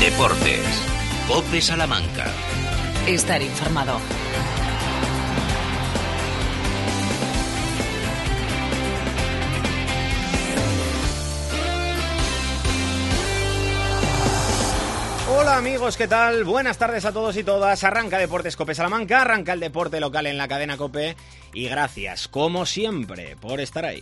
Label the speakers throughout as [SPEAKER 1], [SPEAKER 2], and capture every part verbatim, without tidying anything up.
[SPEAKER 1] Deportes. COPE Salamanca.
[SPEAKER 2] Estar informado.
[SPEAKER 3] Hola amigos, ¿qué tal? Buenas tardes a todos y todas. Arranca Deportes COPE Salamanca, arranca el deporte local en la cadena COPE y gracias, como siempre, por estar ahí.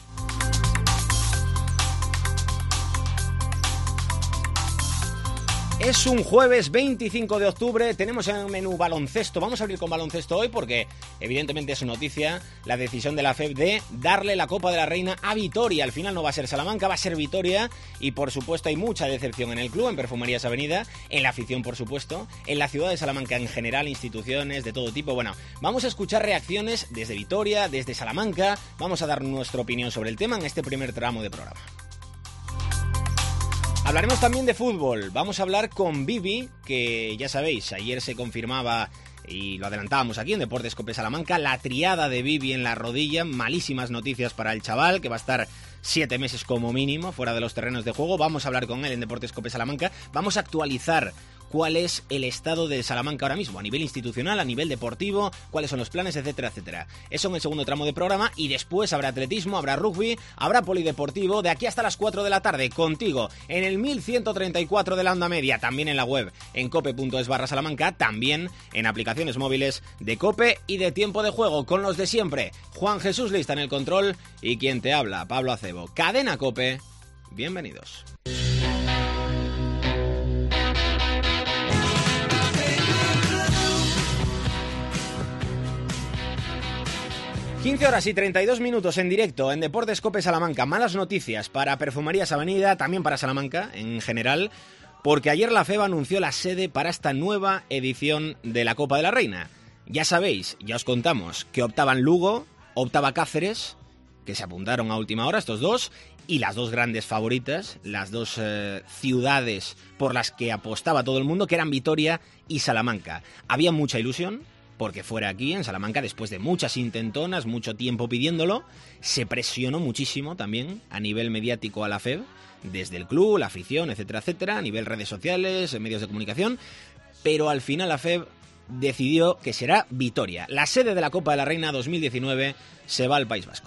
[SPEAKER 3] Es un jueves veinticinco de octubre, tenemos en el menú baloncesto. Vamos a abrir con baloncesto hoy porque evidentemente es noticia la decisión de la F E B de darle la Copa de la Reina a Vitoria. Al final no va a ser Salamanca, va a ser Vitoria y por supuesto hay mucha decepción en el club, en Perfumerías Avenida, en la afición por supuesto, en la ciudad de Salamanca en general, instituciones de todo tipo. Bueno, vamos a escuchar reacciones desde Vitoria, desde Salamanca, vamos a dar nuestra opinión sobre el tema en este primer tramo de programa. Hablaremos también de fútbol, vamos a hablar con Bibi, que ya sabéis, ayer se confirmaba y lo adelantábamos aquí en Deportes COPE Salamanca, la triada de Bibi en la rodilla, malísimas noticias para el chaval, que va a estar siete meses como mínimo fuera de los terrenos de juego. Vamos a hablar con él en Deportes COPE Salamanca, vamos a actualizar cuál es el estado de Salamanca ahora mismo, a nivel institucional, a nivel deportivo, cuáles son los planes, etcétera, etcétera. Eso en el segundo tramo de programa y después habrá atletismo, habrá rugby, habrá polideportivo, de aquí hasta las cuatro de la tarde, contigo, en el mil ciento treinta y cuatro de la onda media, también en la web, en cope.es barra Salamanca, también en aplicaciones móviles de COPE y de Tiempo de Juego, con los de siempre, Juan Jesús Lista en el control y quien te habla, Pablo Acebo. Cadena COPE, bienvenidos. quince horas y treinta y dos minutos en directo en Deportes COPE Salamanca. Malas noticias para Perfumerías Avenida, también para Salamanca en general, porque ayer la F E B anunció la sede para esta nueva edición de la Copa de la Reina. Ya sabéis, ya os contamos que optaban Lugo, optaba Cáceres, que se apuntaron a última hora estos dos, y las dos grandes favoritas, las dos eh, ciudades por las que apostaba todo el mundo, que eran Vitoria y Salamanca. Había mucha ilusión porque fuera aquí, en Salamanca, después de muchas intentonas, mucho tiempo pidiéndolo, se presionó muchísimo también a nivel mediático a la F E B, desde el club, la afición, etcétera, etcétera, a nivel redes sociales, medios de comunicación, pero al final la F E B decidió que será Vitoria. La sede de la Copa de la Reina dos mil diecinueve se va al País Vasco.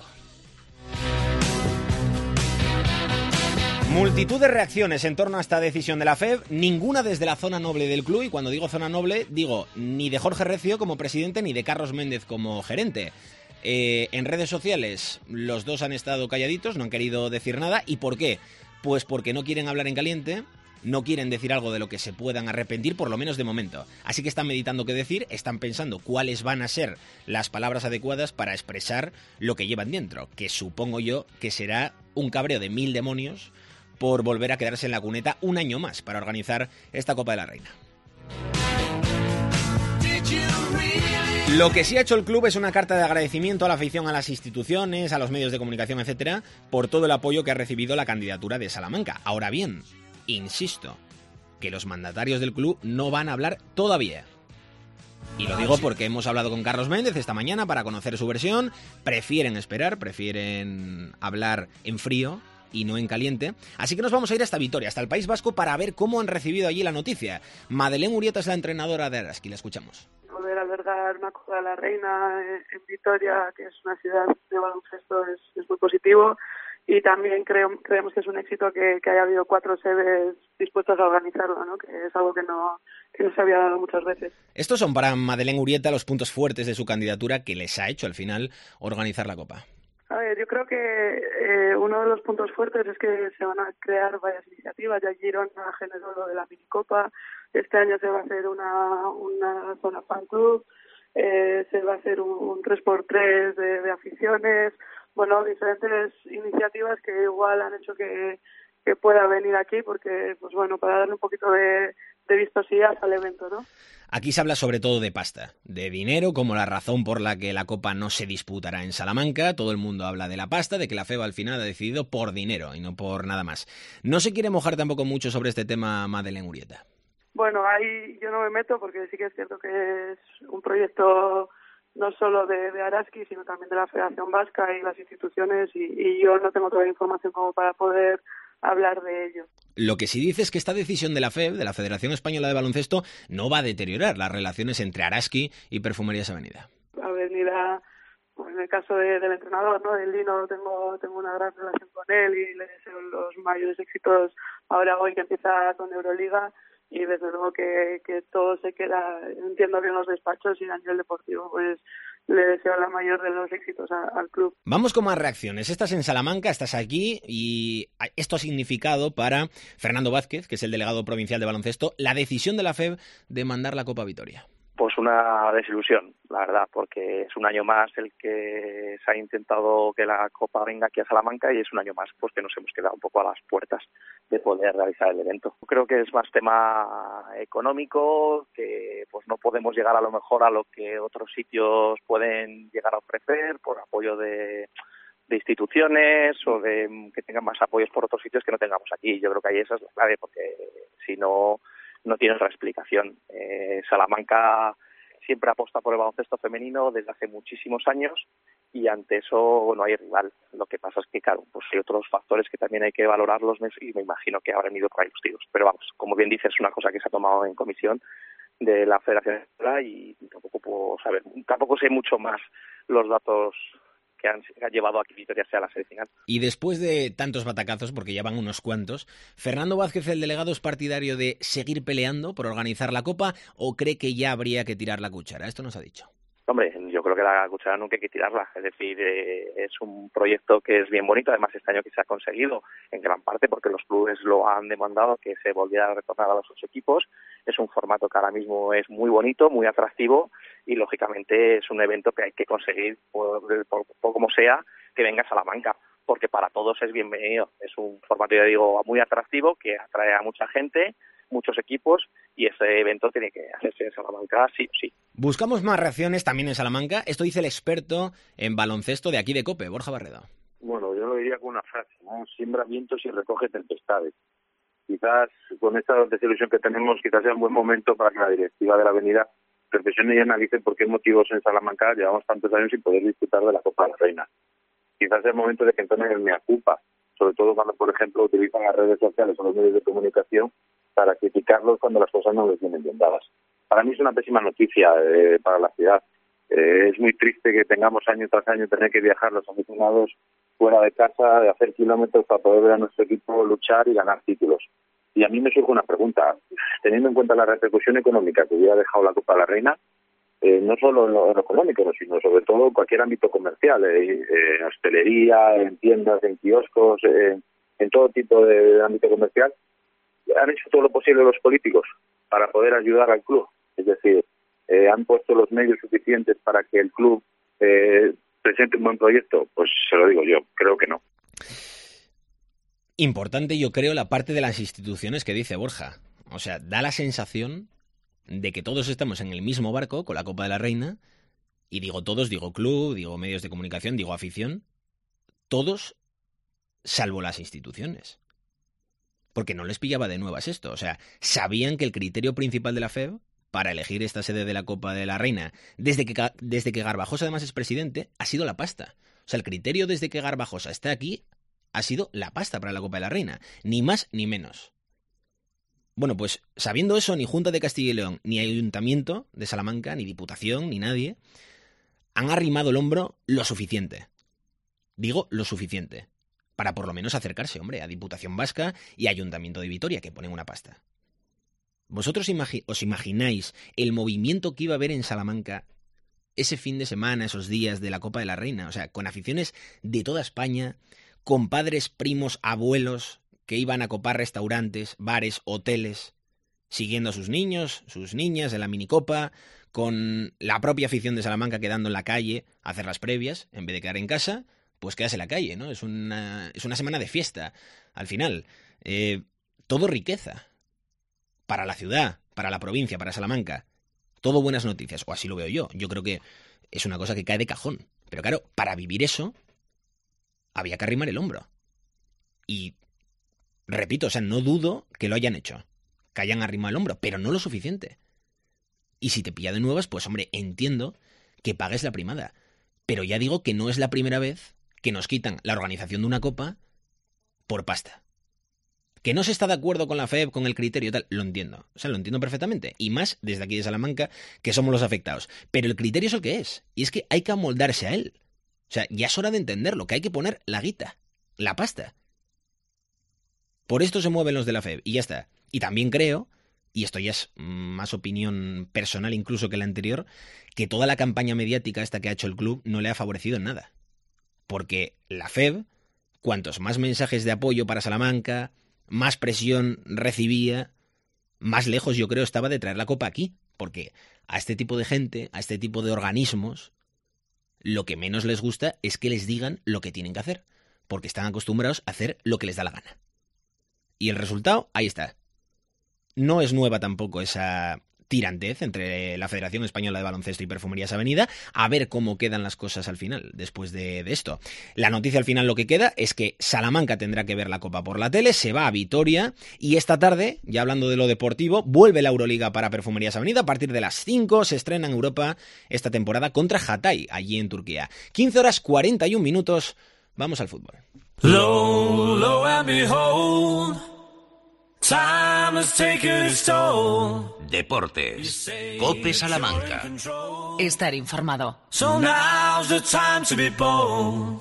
[SPEAKER 3] Multitud de reacciones en torno a esta decisión de la F E B, ninguna desde la zona noble del club, y cuando digo zona noble, digo ni de Jorge Recio como presidente ni de Carlos Méndez como gerente. Eh, en redes sociales los dos han estado calladitos, no han querido decir nada. ¿Y por qué? Pues porque no quieren hablar en caliente, no quieren decir algo de lo que se puedan arrepentir, por lo menos de momento. Así que están meditando qué decir, están pensando cuáles van a ser las palabras adecuadas para expresar lo que llevan dentro, que supongo yo que será un cabreo de mil demonios por volver a quedarse en la cuneta un año más para organizar esta Copa de la Reina. Lo que sí ha hecho el club es una carta de agradecimiento a la afición, a las instituciones, a los medios de comunicación, etcétera, por todo el apoyo que ha recibido la candidatura de Salamanca. Ahora bien, insisto, que los mandatarios del club no van a hablar todavía. Y lo digo porque hemos hablado con Carlos Méndez esta mañana para conocer su versión. Prefieren esperar, prefieren hablar en frío y no en caliente. Así que nos vamos a ir hasta Vitoria, hasta el País Vasco, para ver cómo han recibido allí la noticia. Madeleine Urieta es la entrenadora de Araski, la escuchamos.
[SPEAKER 4] Poder albergar una Copa de la Reina en Vitoria, que es una ciudad de baloncesto, es, es muy positivo. Y también creo, creemos que es un éxito que, que haya habido cuatro sedes dispuestas a organizarlo, ¿no? Que es algo que no, que no se había dado muchas veces.
[SPEAKER 3] Estos son para Madeleine Urieta los puntos fuertes de su candidatura que les ha hecho al final organizar la Copa.
[SPEAKER 4] A ver, yo creo que eh, uno de los puntos fuertes es que se van a crear varias iniciativas. Ya Girona generó lo de la minicopa, este año se va a hacer una, una zona fan club, eh, se va a hacer un, un tres por tres de, de aficiones, bueno, diferentes iniciativas que igual han hecho que, que pueda venir aquí, porque, pues bueno, para darle un poquito de, de vistosidad al evento, ¿no?
[SPEAKER 3] Aquí se habla sobre todo de pasta, de dinero, como la razón por la que la Copa no se disputará en Salamanca. Todo el mundo habla de la pasta, de que la F E B al final ha decidido por dinero y no por nada más. No se quiere mojar tampoco mucho sobre este tema Madeleine Urieta.
[SPEAKER 4] Bueno, ahí yo no me meto porque sí que es cierto que es un proyecto no solo de, de Araski, sino también de la Federación Vasca y las instituciones, y, y yo no tengo toda la información como para poder hablar de ello.
[SPEAKER 3] Lo que sí dice es que esta decisión de la F E B, de la Federación Española de Baloncesto, no va a deteriorar las relaciones entre Araski y Perfumerías Avenida.
[SPEAKER 4] Avenida, pues en el caso de, del entrenador, ¿no? El Lino, tengo tengo una gran relación con él y le deseo los mayores éxitos ahora hoy que empieza con Euroliga, y desde luego que, que todo se queda, entiendo bien los despachos, y a nivel deportivo pues le deseo la mayor de los éxitos a, al club.
[SPEAKER 3] Vamos con más reacciones. Estás en Salamanca, estás aquí, y esto ha significado para Fernando Vázquez, que es el delegado provincial de baloncesto, la decisión de la F E B de mandar la Copa Vitoria.
[SPEAKER 5] Pues una desilusión, la verdad, porque es un año más el que se ha intentado que la Copa venga aquí a Salamanca, y es un año más pues que nos hemos quedado un poco a las puertas de poder realizar el evento. Creo que es más tema económico, que pues no podemos llegar a lo mejor a lo que otros sitios pueden llegar a ofrecer por apoyo de, de instituciones, o de que tengan más apoyos por otros sitios que no tengamos aquí. Yo creo que ahí esa es la clave, porque si no, no tiene otra explicación. Eh, Salamanca siempre aposta por el baloncesto femenino desde hace muchísimos años, y ante eso no hay rival. Lo que pasa es que, claro, pues hay otros factores que también hay que valorarlos, y me imagino que habrán ido por ahí los tiros. Pero vamos, como bien dices, es una cosa que se ha tomado en comisión de la Federación y tampoco puedo saber, tampoco sé mucho más los datos que han, que han llevado a que Vitoria sea la sede final.
[SPEAKER 3] Y después de tantos batacazos, porque ya van unos cuantos, ¿Fernando Vázquez, el delegado, es partidario de seguir peleando por organizar la Copa, o cree que ya habría que tirar la cuchara? Esto nos ha dicho.
[SPEAKER 5] Hombre, yo creo que la cuchara nunca hay que tirarla. Es decir, eh, es un proyecto que es bien bonito. Además, este año que se ha conseguido en gran parte porque los clubes lo han demandado, que se volviera a retornar a los ocho equipos. Es un formato que ahora mismo es muy bonito, muy atractivo, y lógicamente es un evento que hay que conseguir, por, por, por como sea, que venga a Salamanca, porque para todos es bienvenido. Es un formato, ya digo, muy atractivo, que atrae a mucha gente, muchos equipos, y ese evento tiene que hacerse en Salamanca sí o sí.
[SPEAKER 3] Buscamos más reacciones también en Salamanca. Esto dice el experto en baloncesto de aquí de COPE, Borja Barredo.
[SPEAKER 6] Bueno, yo lo diría con una frase, ¿no? Siembra vientos y recoge tempestades. Quizás con esta desilusión que tenemos, quizás sea un buen momento para que la directiva de la Avenida reflexione y analice por qué motivos en Salamanca llevamos tantos años sin poder disfrutar de la Copa de la Reina. Quizás sea el momento de que entonen el mea culpa, sobre todo cuando, por ejemplo, utilizan las redes sociales o los medios de comunicación para criticarlos cuando las cosas no les vienen bien dadas. Para mí es una pésima noticia eh, para la ciudad. Eh, es muy triste que tengamos año tras año tener que viajar los aficionados fuera de casa, de hacer kilómetros para poder ver a nuestro equipo luchar y ganar títulos. Y a mí me surge una pregunta. Teniendo en cuenta la repercusión económica que hubiera dejado la Copa de la Reina, eh, no solo en lo, en lo económico, sino sobre todo en cualquier ámbito comercial, eh, eh, en hostelería, en tiendas, en kioscos, eh, en todo tipo de, de ámbito comercial, han hecho todo lo posible los políticos para poder ayudar al club. Es decir, eh, han puesto los medios suficientes para que el club eh, presente un buen proyecto. Pues se lo digo yo, creo que no.
[SPEAKER 3] Importante, yo creo, la parte de las instituciones que dice Borja. O sea, da la sensación de que todos estamos en el mismo barco con la Copa de la Reina, y digo todos, digo club, digo medios de comunicación, digo afición, todos salvo las instituciones. Porque no les pillaba de nuevas esto. O sea, sabían que el criterio principal de la F E B para elegir esta sede de la Copa de la Reina, desde que, desde que Garbajosa además es presidente, ha sido la pasta. O sea, el criterio desde que Garbajosa está aquí ha sido la pasta para la Copa de la Reina. Ni más ni menos. Bueno, pues sabiendo eso, ni Junta de Castilla y León, ni Ayuntamiento de Salamanca, ni Diputación, ni nadie, han arrimado el hombro lo suficiente. Digo, lo suficiente. Para por lo menos acercarse, hombre, a Diputación Vasca y Ayuntamiento de Vitoria, que ponen una pasta. ¿Vosotros imagi- os imagináis el movimiento que iba a haber en Salamanca ese fin de semana, esos días de la Copa de la Reina? O sea, con aficiones de toda España, con padres, primos, abuelos que iban a copar restaurantes, bares, hoteles, siguiendo a sus niños, sus niñas en la minicopa, con la propia afición de Salamanca quedando en la calle a hacer las previas, en vez de quedar en casa, pues quedas en la calle, ¿no? Es una, es una semana de fiesta, al final. Eh, todo riqueza. Para la ciudad, para la provincia, para Salamanca. Todo buenas noticias, o así lo veo yo. Yo creo que es una cosa que cae de cajón. Pero claro, para vivir eso, había que arrimar el hombro. Y, repito, o sea, no dudo que lo hayan hecho. Que hayan arrimado el hombro, pero no lo suficiente. Y si te pilla de nuevas, pues hombre, entiendo que pagues la primada. Pero ya digo que no es la primera vez que nos quitan la organización de una copa por pasta. Que no se está de acuerdo con la F E B, con el criterio y tal, lo entiendo. O sea, lo entiendo perfectamente. Y más desde aquí de Salamanca, que somos los afectados. Pero el criterio es el que es. Y es que hay que amoldarse a él. O sea, ya es hora de entenderlo, que hay que poner la guita, la pasta. Por esto se mueven los de la F E B. Y ya está. Y también creo, y esto ya es más opinión personal incluso que la anterior, que toda la campaña mediática esta que ha hecho el club no le ha favorecido en nada. Porque la F E B, cuantos más mensajes de apoyo para Salamanca, más presión recibía, más lejos yo creo estaba de traer la Copa aquí. Porque a este tipo de gente, a este tipo de organismos, lo que menos les gusta es que les digan lo que tienen que hacer. Porque están acostumbrados a hacer lo que les da la gana. Y el resultado, ahí está. No es nueva tampoco esa tirantez entre la Federación Española de Baloncesto y Perfumerías Avenida, a ver cómo quedan las cosas al final, después de, de esto. La noticia al final lo que queda es que Salamanca tendrá que ver la Copa por la tele, se va a Vitoria, y esta tarde, ya hablando de lo deportivo, vuelve la Euroliga para Perfumerías Avenida. A partir de las cinco se estrena en Europa esta temporada contra Hatay, allí en Turquía. quince horas cuarenta y un minutos, vamos al fútbol.
[SPEAKER 7] Low, low and behold, time has taken its toll.
[SPEAKER 1] Deportes. COPE Salamanca.
[SPEAKER 2] Estar informado.
[SPEAKER 7] So now's the time to be bold.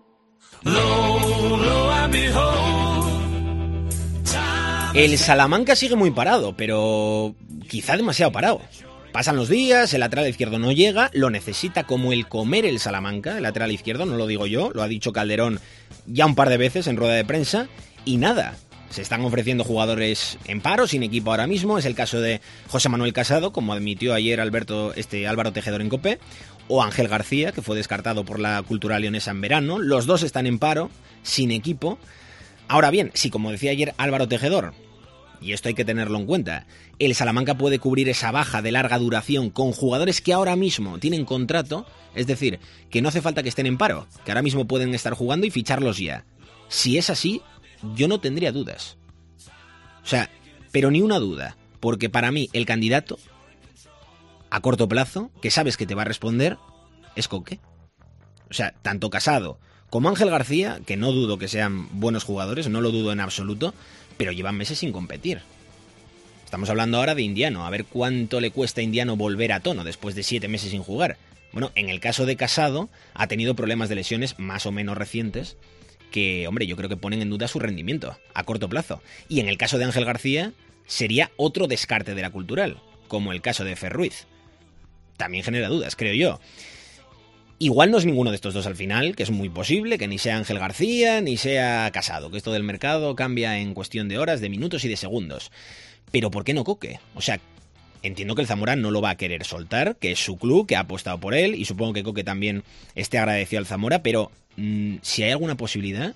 [SPEAKER 7] Low, low and behold.
[SPEAKER 3] El Salamanca sigue muy parado, pero quizá demasiado parado. Pasan los días, el lateral izquierdo no llega, lo necesita como el comer el Salamanca, el lateral izquierdo, no lo digo yo, lo ha dicho Calderón ya un par de veces en rueda de prensa, y nada. Se están ofreciendo jugadores en paro, sin equipo ahora mismo. Es el caso de José Manuel Casado, como admitió ayer Alberto este Álvaro Tejedor en COPE, o Ángel García, que fue descartado por la Cultural Leonesa en verano. Los dos están en paro, sin equipo. Ahora bien, si como decía ayer Álvaro Tejedor, y esto hay que tenerlo en cuenta, el Salamanca puede cubrir esa baja de larga duración con jugadores que ahora mismo tienen contrato, es decir, que no hace falta que estén en paro, que ahora mismo pueden estar jugando y ficharlos ya. Si es así, yo no tendría dudas. O sea, pero ni una duda. Porque para mí el candidato a corto plazo, que sabes que te va a responder, es Coque. O sea, tanto Casado como Ángel García, que no dudo que sean buenos jugadores, no lo dudo en absoluto, pero llevan meses sin competir. Estamos hablando ahora de Indiano, a ver cuánto le cuesta a Indiano volver a tono después de siete meses sin jugar. Bueno, en el caso de Casado, ha tenido problemas de lesiones más o menos recientes, que, hombre, yo creo que ponen en duda su rendimiento a corto plazo. Y en el caso de Ángel García, sería otro descarte de la Cultural, como el caso de Fer Ruiz. También genera dudas, creo yo. Igual no es ninguno de estos dos al final, que es muy posible, que ni sea Ángel García, ni sea Casado, que esto del mercado cambia en cuestión de horas, de minutos y de segundos. Pero ¿por qué no Coque? O sea, entiendo que el Zamora no lo va a querer soltar, que es su club, que ha apostado por él, y supongo que Coque también esté agradecido al Zamora, pero mmm, si hay alguna posibilidad,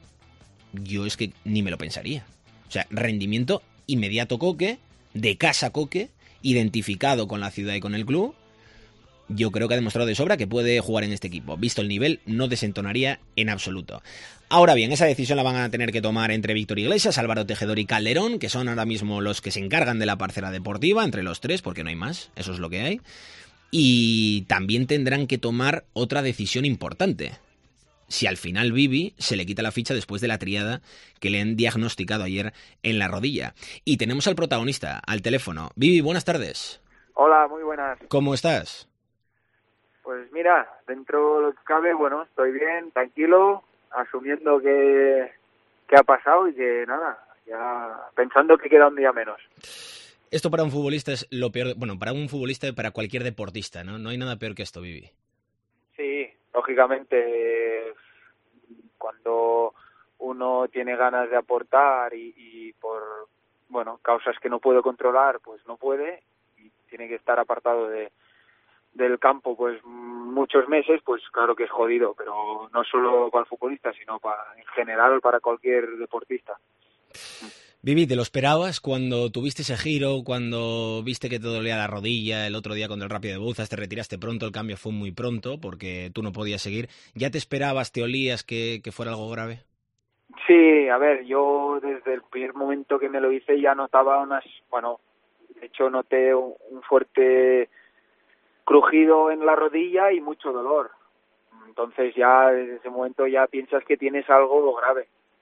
[SPEAKER 3] yo es que ni me lo pensaría. O sea, rendimiento inmediato Coque, de casa Coque, identificado con la ciudad y con el club. Yo creo que ha demostrado de sobra que puede jugar en este equipo. Visto el nivel, no desentonaría en absoluto. Ahora bien, esa decisión la van a tener que tomar entre Víctor Iglesias, Álvaro Tejedor y Calderón, que son ahora mismo los que se encargan de la parcela deportiva, entre los tres, porque no hay más, eso es lo que hay. Y también tendrán que tomar otra decisión importante. Si al final Vivi se le quita la ficha después de la triada que le han diagnosticado ayer en la rodilla. Y tenemos al protagonista, al teléfono. Vivi, buenas tardes.
[SPEAKER 8] Hola, muy buenas.
[SPEAKER 3] ¿Cómo estás?
[SPEAKER 8] Pues mira, dentro de lo que cabe, bueno, estoy bien, tranquilo, asumiendo que, que ha pasado y que nada, ya pensando que queda un día menos.
[SPEAKER 3] Esto para un futbolista es lo peor, bueno, para un futbolista y para cualquier deportista, ¿no? No hay nada peor que esto, Vivi.
[SPEAKER 8] Sí, lógicamente, cuando uno tiene ganas de aportar y, y por, bueno, causas que no puedo controlar, pues no puede y tiene que estar apartado de del campo pues muchos meses, pues claro que es jodido, pero no solo para el futbolista, sino para, en general para cualquier deportista.
[SPEAKER 3] Vivi, ¿te lo esperabas cuando tuviste ese giro, cuando viste que te dolía la rodilla el otro día contra el Rápido de Bouzas, te retiraste pronto, el cambio fue muy pronto porque tú no podías seguir? ¿Ya te esperabas, te olías que, que fuera algo grave?
[SPEAKER 8] Sí, a ver, yo desde el primer momento que me lo hice ya notaba unas, bueno, de hecho noté un, un fuerte crujido en la rodilla y mucho dolor. Entonces ya desde ese momento ya piensas que tienes algo grave.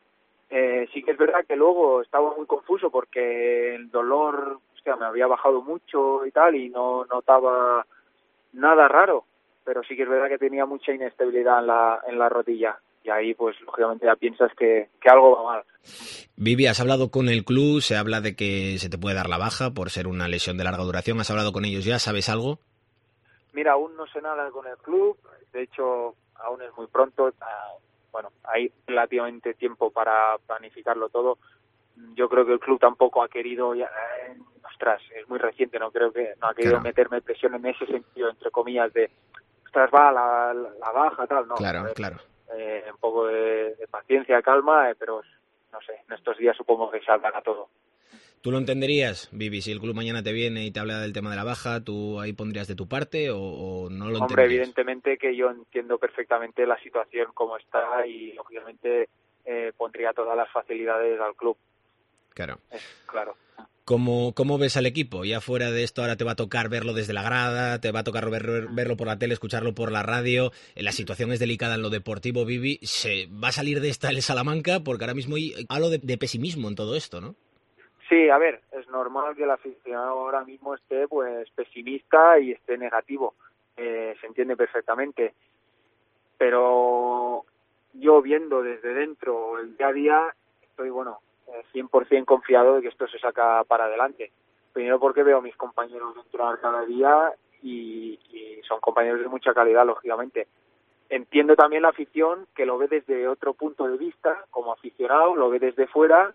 [SPEAKER 8] Eh, sí que es verdad que luego estaba muy confuso porque el dolor, hostia, me había bajado mucho y tal, y no notaba nada raro, pero sí que es verdad que tenía mucha inestabilidad en la, en la rodilla. Y ahí, pues, lógicamente ya piensas que, que algo va mal.
[SPEAKER 3] Vivi, ¿has hablado con el club? Se habla de que se te puede dar la baja por ser una lesión de larga duración. ¿Has hablado con ellos ya? ¿Sabes algo?
[SPEAKER 8] Mira, aún no sé nada con el club. De hecho, aún es muy pronto. Bueno, hay relativamente tiempo para planificarlo todo. Yo creo que el club tampoco ha querido... Ya, eh, ostras, es muy reciente, no creo que... No ha querido
[SPEAKER 3] Claro.
[SPEAKER 8] meterme presión en ese sentido, entre comillas, de... Ostras, va, la, la baja, tal, no.
[SPEAKER 3] Claro,
[SPEAKER 8] ver,
[SPEAKER 3] claro.
[SPEAKER 8] Eh, un poco de, de paciencia, calma, eh, pero no sé, en estos días supongo que saldrá todo.
[SPEAKER 3] ¿Tú lo entenderías, Vivi, si el club mañana te viene y te habla del tema de la baja, tú ahí pondrías de tu parte o, o no lo
[SPEAKER 8] Hombre,
[SPEAKER 3] entenderías?
[SPEAKER 8] evidentemente que yo entiendo perfectamente la situación como está y lógicamente eh, pondría todas las facilidades al club.
[SPEAKER 3] Claro.
[SPEAKER 8] Es claro.
[SPEAKER 3] ¿Cómo, ¿Cómo ves al equipo? Ya fuera de esto, ahora te va a tocar verlo desde la grada, te va a tocar ver, verlo por la tele, escucharlo por la radio. La situación es delicada en lo deportivo, Vivi. ¿Se va a salir de esta el Salamanca? Porque ahora mismo hay algo de, de pesimismo en todo esto, ¿no?
[SPEAKER 8] Sí, a ver, es normal que el aficionado ahora mismo esté pues pesimista y esté negativo. Eh, se entiende perfectamente. Pero yo viendo desde dentro el día a día, estoy, bueno, cien por ciento confiado de que esto se saca para adelante. Primero porque veo a mis compañeros entrar cada día y, y son compañeros de mucha calidad, lógicamente. Entiendo también la afición que lo ve desde otro punto de vista, como aficionado, lo ve desde fuera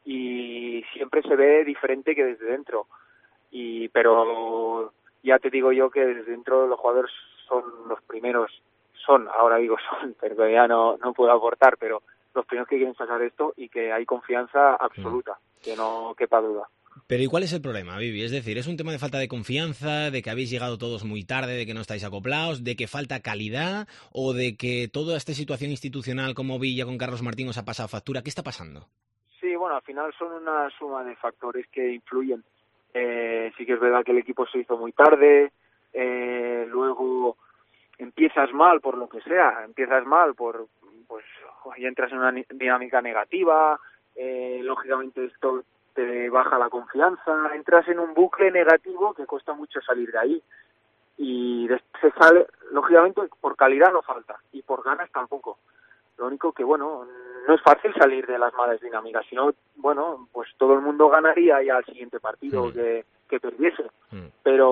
[SPEAKER 8] y siempre se ve diferente que desde dentro. Y pero ya te digo yo que desde dentro los jugadores son los primeros, son, ahora digo son, pero ya no, no puedo aportar, pero los primeros que quieren sacar esto y que hay confianza absoluta, que no quepa duda.
[SPEAKER 3] Pero ¿y cuál es el problema, Vivi? Es decir, ¿es un tema de falta de confianza, de que habéis llegado todos muy tarde, de que no estáis acoplados, de que falta calidad o de que toda esta situación institucional como Villa con Carlos Martín os ha pasado factura? ¿Qué está pasando?
[SPEAKER 8] Sí, bueno, al final son una suma de factores que influyen. Eh, sí que es verdad que el equipo se hizo muy tarde, eh, luego empiezas mal por lo que sea, empiezas mal por, pues, y entras en una dinámica negativa, eh, lógicamente esto te baja la confianza, entras en un bucle negativo que cuesta mucho salir de ahí y se sale, lógicamente por calidad no falta y por ganas tampoco. Lo único que, bueno, no es fácil salir de las malas dinámicas, sino, bueno, pues todo el mundo ganaría ya al siguiente partido mm. que, que perdiese. Mm.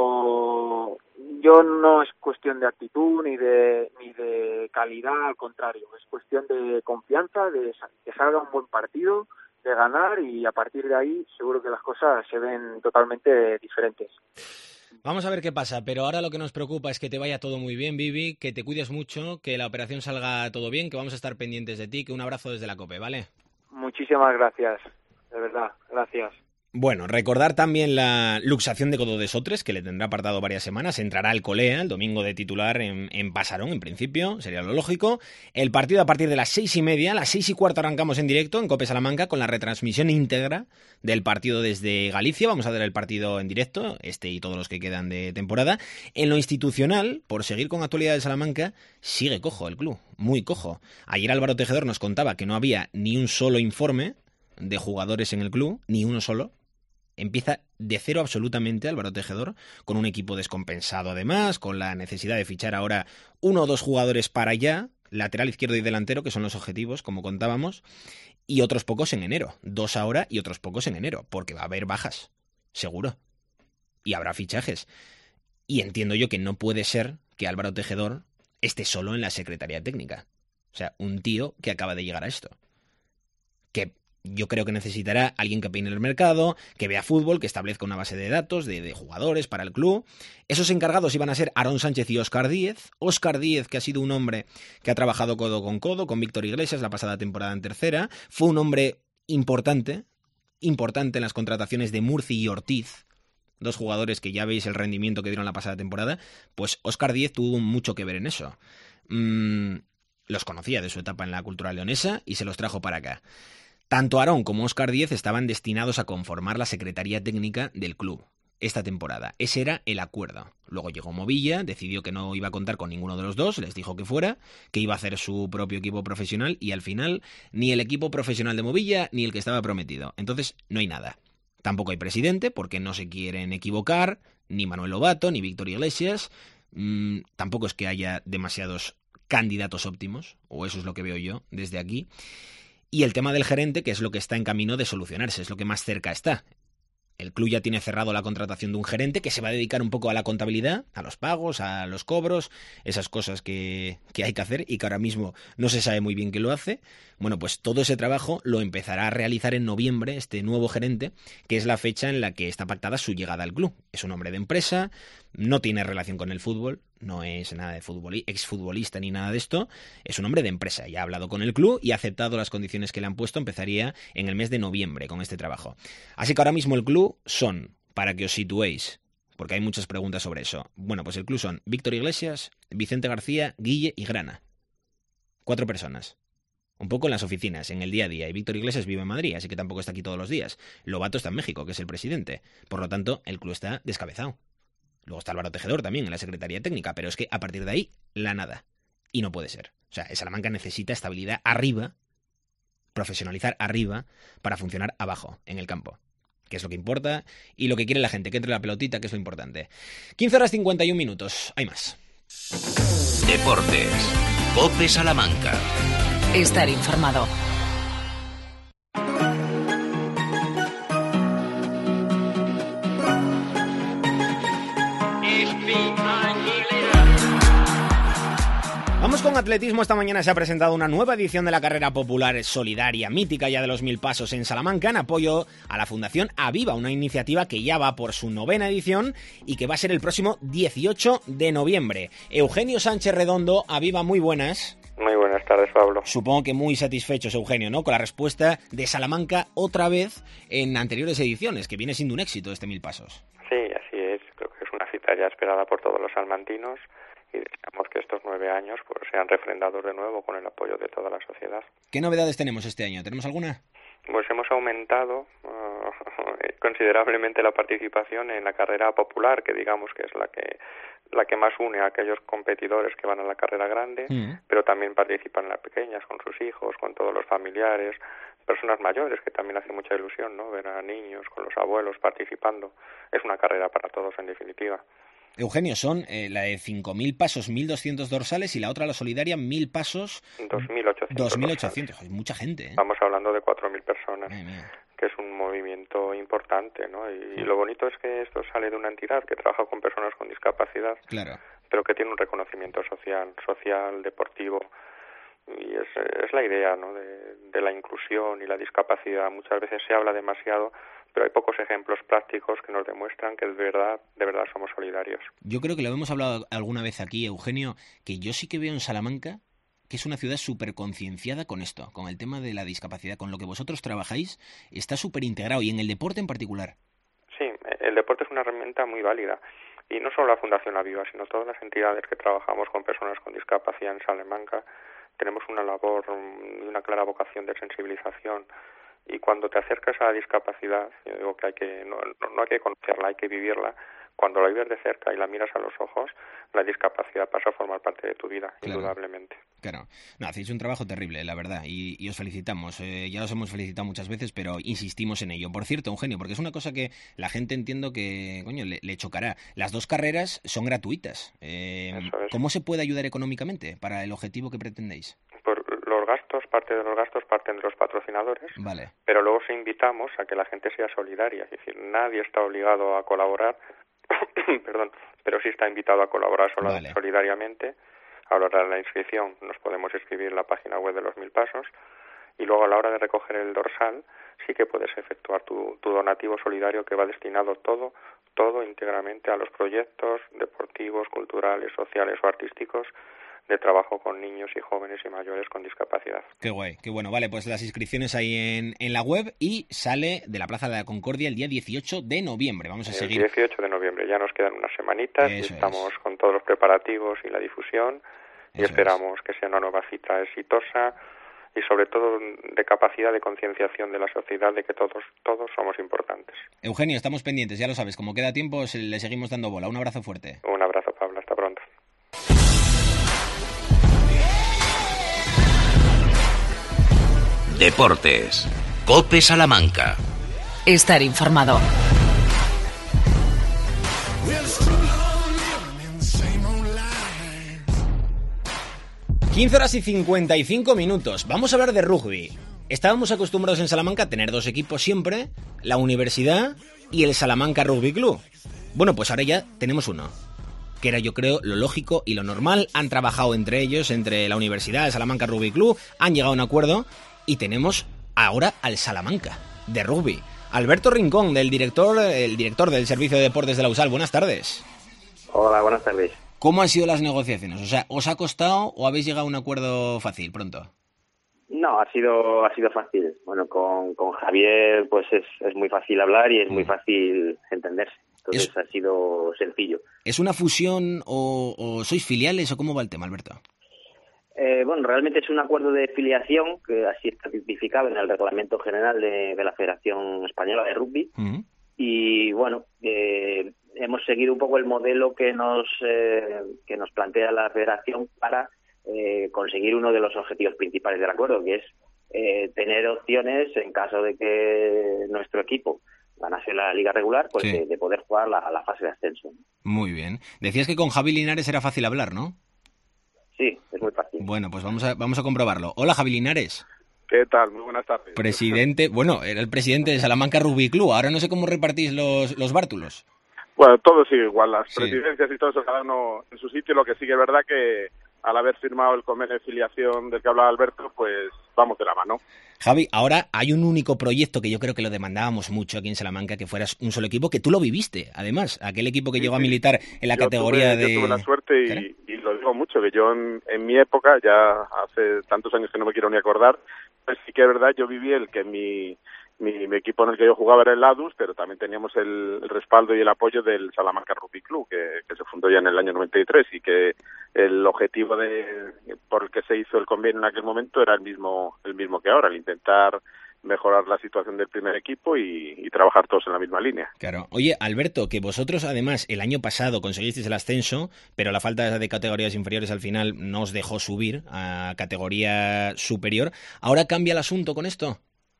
[SPEAKER 8] Pero yo no es cuestión de actitud ni de ni de calidad, al contrario, es cuestión de confianza, de que salga un buen partido, de ganar y a partir de ahí seguro que las cosas se ven totalmente diferentes.
[SPEAKER 3] Vamos a ver qué pasa, pero ahora lo que nos preocupa es que te vaya todo muy bien, Vivi, que te cuides mucho, que la operación salga todo bien, que vamos a estar pendientes de ti, que un abrazo desde la COPE, ¿vale?
[SPEAKER 8] Muchísimas gracias, de verdad, gracias.
[SPEAKER 3] Bueno, recordar también la luxación de Codo de Sotres, que le tendrá apartado varias semanas. Entrará el Colea el domingo de titular en, en Pasarón, en principio, sería lo lógico. El partido a partir de las seis y media, a las seis y cuarto arrancamos en directo en Cope Salamanca con la retransmisión íntegra del partido desde Galicia. Vamos a ver el partido en directo, este y todos los que quedan de temporada. En lo institucional, por seguir con actualidad de Salamanca, sigue cojo el club, muy cojo. Ayer Álvaro Tejedor nos contaba que no había ni un solo informe de jugadores en el club, ni uno solo. Empieza de cero absolutamente Álvaro Tejedor, con un equipo descompensado además, con la necesidad de fichar ahora uno o dos jugadores para allá, lateral izquierdo y delantero, que son los objetivos, como contábamos, y otros pocos en enero. Dos ahora y otros pocos en enero, porque va a haber bajas, seguro. Y habrá fichajes. Y entiendo yo que no puede ser que Álvaro Tejedor esté solo en la Secretaría Técnica. O sea, un tío que acaba de llegar a esto. Que yo creo que necesitará alguien que peine el mercado, que vea fútbol, que establezca una base de datos de, de jugadores para el club. Esos encargados iban a ser Aarón Sánchez y Óscar Díez. Óscar Díez, que ha sido un hombre que ha trabajado codo con codo con Víctor Iglesias la pasada temporada en tercera. Fue un hombre importante, importante en las contrataciones de Murci y Ortiz, dos jugadores que ya veis el rendimiento que dieron la pasada temporada. Pues Óscar Díez tuvo mucho que ver en eso. Mm, los conocía de su etapa en la Cultural Leonesa y se los trajo para acá. Tanto Aarón como Óscar Díez estaban destinados a conformar la Secretaría Técnica del club. esta temporada. Ese era el acuerdo. Luego llegó Movilla, decidió que no iba a contar con ninguno de los dos, les dijo que fuera, que iba a hacer su propio equipo profesional y al final ni el equipo profesional de Movilla ni el que estaba prometido. Entonces no hay nada. Tampoco hay presidente porque no se quieren equivocar, ni Manuel Lobato ni Víctor Iglesias. Mm, tampoco es que haya demasiados candidatos óptimos, o eso es lo que veo yo desde aquí. Y el tema del gerente, que es lo que está en camino de solucionarse, es lo que más cerca está. El club ya tiene cerrado la contratación de un gerente que se va a dedicar un poco a la contabilidad, a los pagos, a los cobros, esas cosas que, que hay que hacer y que ahora mismo no se sabe muy bien qué lo hace. Bueno, pues todo ese trabajo lo empezará a realizar en noviembre este nuevo gerente, que es la fecha en la que está pactada su llegada al club. Es un hombre de empresa, no tiene relación con el fútbol, no es nada de futboli- exfutbolista ni nada de esto, es un hombre de empresa. Ya ha hablado con el club y ha aceptado las condiciones que le han puesto. Empezaría en el mes de noviembre con este trabajo. Así que ahora mismo el club son, para que os situéis, porque hay muchas preguntas sobre eso. Bueno, pues el club son Víctor Iglesias, Vicente García, Guille y Grana. Cuatro personas. Un poco en las oficinas, en el día a día. Y Víctor Iglesias vive en Madrid, así que tampoco está aquí todos los días. Lobato está en México, que es el presidente. Por lo tanto, el club está descabezado. Luego está Álvaro Tejedor también en la Secretaría Técnica, pero es que a partir de ahí, la nada. Y no puede ser. O sea, Salamanca necesita estabilidad arriba, profesionalizar arriba, para funcionar abajo, en el campo. Que es lo que importa y lo que quiere la gente, que entre la pelotita, que es lo importante. quince horas cincuenta y un minutos. Hay más.
[SPEAKER 1] Deportes. COPE Salamanca.
[SPEAKER 2] Estar informado.
[SPEAKER 3] Vamos con atletismo. Esta mañana se ha presentado una nueva edición de la carrera popular solidaria, mítica ya de los mil pasos en Salamanca, en apoyo a la Fundación Aviva, una iniciativa que ya va por su novena edición y que va a ser el próximo dieciocho de noviembre. Eugenio Sánchez Redondo, Aviva, muy buenas.
[SPEAKER 9] Muy buenas tardes, Pablo.
[SPEAKER 3] Supongo que muy satisfechos, Eugenio, ¿no?, con la respuesta de Salamanca otra vez en anteriores ediciones, que viene siendo un éxito este mil pasos.
[SPEAKER 9] Sí, así es. Creo que es una cita ya esperada por todos los salmantinos y deseamos que estos nueve años pues sean refrendados de nuevo con el apoyo de toda la sociedad.
[SPEAKER 3] ¿Qué novedades tenemos este año? ¿Tenemos alguna?
[SPEAKER 9] Pues hemos aumentado uh, considerablemente la participación en la carrera popular, que digamos que es la que la que más une a aquellos competidores que van a la carrera grande, mm. pero también participan en las pequeñas, con sus hijos, con todos los familiares, personas mayores, que también hace mucha ilusión, ¿no?, ver a niños con los abuelos participando. Es una carrera para todos, en definitiva.
[SPEAKER 3] Eugenio, son eh, la de cinco mil pasos, mil doscientos dorsales, y la otra, la solidaria, mil pasos...
[SPEAKER 9] dos mil ochocientos.
[SPEAKER 3] dos mil ochocientos, hay mucha gente, ¿eh?
[SPEAKER 9] Estamos hablando de cuatro mil personas, que es un movimiento importante, ¿no? Y, sí. y lo bonito es que esto sale de una entidad que trabaja con personas con discapacidad,
[SPEAKER 3] claro,
[SPEAKER 9] pero que tiene un reconocimiento social, social, deportivo, y es, es la idea, ¿no?, de, de la inclusión y la discapacidad. Muchas veces se habla demasiado, pero hay pocos ejemplos prácticos que nos demuestran que de verdad, de verdad somos solidarios.
[SPEAKER 3] Yo creo que lo hemos hablado alguna vez aquí, Eugenio, que yo sí que veo en Salamanca que es una ciudad súper concienciada con esto, con el tema de la discapacidad, con lo que vosotros trabajáis, está súper integrado, y en el deporte en particular.
[SPEAKER 9] Sí, el deporte es una herramienta muy válida, y no solo la Fundación Aviva, sino todas las entidades que trabajamos con personas con discapacidad en Salamanca, tenemos una labor y una clara vocación de sensibilización. Y cuando te acercas a la discapacidad, yo digo que hay que no, no hay que conocerla, hay que vivirla. Cuando la vives de cerca y la miras a los ojos, la discapacidad pasa a formar parte de tu vida, claro, indudablemente.
[SPEAKER 3] Claro. No, hacéis un trabajo terrible, la verdad, y, y os felicitamos. Eh, ya os hemos felicitado muchas veces, pero insistimos en ello. Por cierto, Eugenio, porque es una cosa que la gente, entiendo que, coño, le, le chocará. Las dos carreras son gratuitas. Eh,
[SPEAKER 9] Eso es.
[SPEAKER 3] ¿Cómo se puede ayudar económicamente para el objetivo que pretendéis?
[SPEAKER 9] Por los gastos, parte de los gastos parten de los patrocinadores,
[SPEAKER 3] vale,
[SPEAKER 9] pero luego os invitamos a que la gente sea solidaria. Es decir, nadie está obligado a colaborar, perdón, pero sí está invitado a colaborar solo, vale, solidariamente. A la hora de la inscripción nos podemos inscribir en la página web de los Mil Pasos, y luego a la hora de recoger el dorsal sí que puedes efectuar tu, tu donativo solidario, que va destinado todo, todo íntegramente a los proyectos deportivos, culturales, sociales o artísticos de trabajo con niños y jóvenes y mayores con discapacidad.
[SPEAKER 3] Qué guay, qué bueno. Vale, pues las inscripciones ahí en, en la web, y sale de la Plaza de la Concordia el día dieciocho de noviembre. Vamos a
[SPEAKER 9] el
[SPEAKER 3] seguir.
[SPEAKER 9] dieciocho de noviembre, ya nos quedan unas semanitas. Eso y estamos es. con todos los preparativos y la difusión. Eso y esperamos es. que sea una nueva cita exitosa y sobre todo de capacidad de concienciación de la sociedad de que todos todos somos importantes.
[SPEAKER 3] Eugenio, estamos pendientes, ya lo sabes, como queda tiempo le seguimos dando bola. Un abrazo fuerte.
[SPEAKER 9] Un abrazo, Pablo, hasta pronto.
[SPEAKER 1] Deportes. COPE Salamanca.
[SPEAKER 2] Estar informado.
[SPEAKER 3] quince horas y cincuenta y cinco minutos. Vamos a hablar de rugby. Estábamos acostumbrados en Salamanca a tener dos equipos siempre, la Universidad y el Salamanca Rugby Club. Bueno, pues ahora ya tenemos uno, que era, yo creo, lo lógico y lo normal. Han trabajado entre ellos, entre la Universidad y el Salamanca Rugby Club, han llegado a un acuerdo y tenemos ahora al Salamanca de rugby. Alberto Rincón, del director, el director del Servicio de Deportes de la U S A L. Buenas tardes.
[SPEAKER 10] Hola, buenas tardes.
[SPEAKER 3] ¿Cómo han sido las negociaciones? O sea, ¿os ha costado o habéis llegado a un acuerdo fácil pronto?
[SPEAKER 10] No, ha sido ha sido fácil. Bueno, con, con Javier pues es, es muy fácil hablar y es muy fácil entenderse. Entonces es, ha sido sencillo.
[SPEAKER 3] ¿Es una fusión o, o sois filiales o cómo va el tema, Alberto?
[SPEAKER 10] Eh, bueno, realmente es un acuerdo de filiación que así está tipificado en el Reglamento General de, de la Federación Española de Rugby. Uh-huh. Y bueno, eh, hemos seguido un poco el modelo que nos eh, que nos plantea la Federación para eh, conseguir uno de los objetivos principales del acuerdo, que es eh, tener opciones en caso de que nuestro equipo ganase la liga regular, pues sí, de, de poder jugar la, la fase de ascenso.
[SPEAKER 3] Muy bien. Decías que con Javi Linares era fácil hablar, ¿no?
[SPEAKER 10] Sí, es muy fácil.
[SPEAKER 3] Bueno, pues vamos a vamos a comprobarlo. Hola, Javi Linares.
[SPEAKER 11] ¿Qué tal? Muy buenas tardes.
[SPEAKER 3] Presidente, bueno, era el presidente de Salamanca Rugby Club. Ahora no sé cómo repartís los, los bártulos.
[SPEAKER 11] Bueno, todo sigue igual. Las
[SPEAKER 3] sí.
[SPEAKER 11] presidencias y todo eso, cada uno en su sitio. Lo que sí que es verdad que al haber firmado el convenio de filiación del que hablaba Alberto, pues vamos de la mano.
[SPEAKER 3] Javi, ahora hay un único proyecto que yo creo que lo demandábamos mucho aquí en Salamanca, que fueras un solo equipo, que tú lo viviste, además. Aquel equipo que sí, llegó sí. a militar en la
[SPEAKER 11] yo
[SPEAKER 3] categoría
[SPEAKER 11] tuve,
[SPEAKER 3] de...
[SPEAKER 11] Yo tuve la suerte y, y lo digo mucho, que yo en, en mi época, ya hace tantos años que no me quiero ni acordar, pues sí que es verdad, yo viví el que mi, mi, mi equipo en el que yo jugaba era el Ladus, pero también teníamos el, el respaldo y el apoyo del Salamanca Rugby Club, que, que se fundó ya en el año noventa y tres y que el objetivo de por el que se hizo el convenio en aquel momento era el mismo el mismo que ahora, el intentar mejorar la situación del primer equipo y, y trabajar todos en la misma línea.
[SPEAKER 3] Claro. Oye, Alberto, que vosotros además el año pasado conseguisteis el ascenso, pero la falta de categorías inferiores al final no os dejó subir a categoría superior. ¿Ahora cambia el asunto con esto?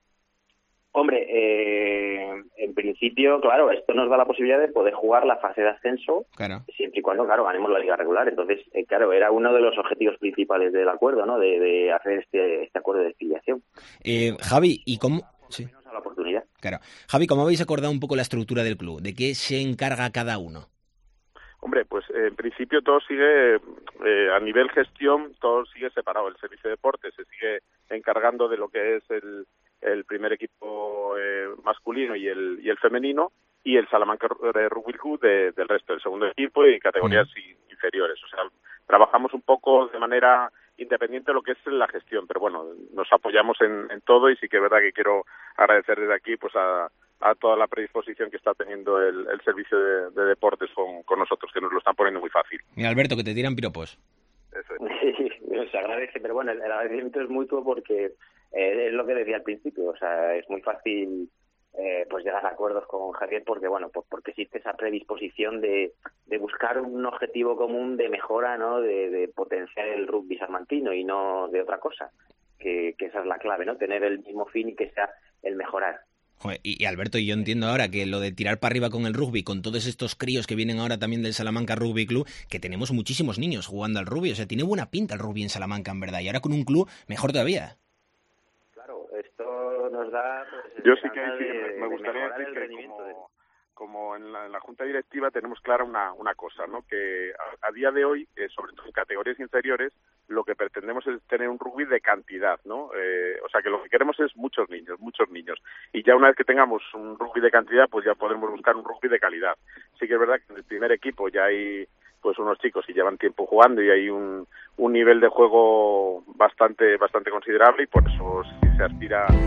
[SPEAKER 10] Hombre, eh, en principio, claro, esto nos da la posibilidad de poder jugar la fase de ascenso,
[SPEAKER 3] claro,
[SPEAKER 10] siempre y cuando, claro, ganemos la liga regular. Entonces, eh, claro, era uno de los objetivos principales del acuerdo, ¿no? De, de hacer este, este acuerdo de filiación.
[SPEAKER 3] Eh, Javi, ¿y cómo...? Sí.
[SPEAKER 10] A la oportunidad.
[SPEAKER 3] Claro. Javi, ¿cómo habéis acordado un poco la estructura del club? ¿De qué se encarga cada uno?
[SPEAKER 11] Hombre, pues eh, en principio todo sigue, eh, a nivel gestión, todo sigue separado. El servicio de deportes se sigue encargando de lo que es el... el primer equipo eh, masculino y el y el femenino, y el Salamanca Rugby Club de, del resto del segundo equipo y categorías mm. inferiores. O sea, trabajamos un poco de manera independiente de lo que es la gestión, pero bueno, nos apoyamos en, en todo, y sí que es verdad que quiero agradecer desde aquí pues a, a toda la predisposición que está teniendo el, el servicio de, de deportes con, con nosotros, que nos lo están poniendo muy fácil.
[SPEAKER 3] Mira, Alberto, que te tiran piropos.
[SPEAKER 10] Eso es. Sí, se agradece, pero bueno, el agradecimiento es mutuo porque eh, es lo que decía al principio, o sea, es muy fácil eh, pues llegar a acuerdos con Javier porque, bueno, pues porque existe esa predisposición de, de buscar un objetivo común de mejora, ¿no? De, de potenciar el rugby salmantino y no de otra cosa, que, que esa es la clave, ¿no? Tener el mismo fin y que sea el mejorar.
[SPEAKER 3] Joder, y, y Alberto, yo entiendo ahora que lo de tirar para arriba con el rugby, con todos estos críos que vienen ahora también del Salamanca Rugby Club, que tenemos muchísimos niños jugando al rugby, o sea, tiene buena pinta el rugby en Salamanca, en verdad, y ahora con un club mejor todavía.
[SPEAKER 10] Claro, esto nos da... Pues,
[SPEAKER 11] yo sí que sí,
[SPEAKER 10] de,
[SPEAKER 11] me gustaría
[SPEAKER 10] de
[SPEAKER 11] decir que como, de... como en, la, en la Junta Directiva tenemos clara una, una cosa, ¿no? Que a, a día de hoy, eh, sobre todo en categorías inferiores, lo que pretendemos es tener un rugby de cantidad, ¿no? Eh, o sea, que lo que queremos es muchos niños, muchos niños. Y ya una vez que tengamos un rugby de cantidad, pues ya podremos buscar un rugby de calidad. Sí que es verdad que en el primer equipo ya hay pues unos chicos y llevan tiempo jugando y hay un, un nivel de juego bastante bastante considerable, y por eso sí se aspira a...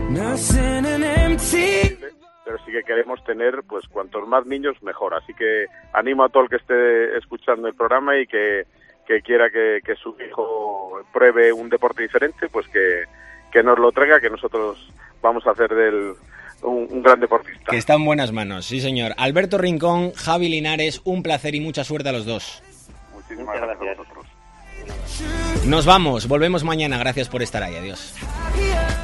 [SPEAKER 11] pero sí que queremos tener pues cuantos más niños mejor. Así que animo a todo el que esté escuchando el programa y que que quiera que, que su hijo pruebe un deporte diferente, pues que, que nos lo traiga, que nosotros vamos a hacer del un, un gran deportista.
[SPEAKER 3] Que está en buenas manos, sí señor. Alberto Rincón, Javi Linares, un placer y mucha suerte a los dos.
[SPEAKER 11] Muchísimas gracias a vosotros.
[SPEAKER 3] Nos vamos, volvemos mañana, gracias por estar ahí, adiós.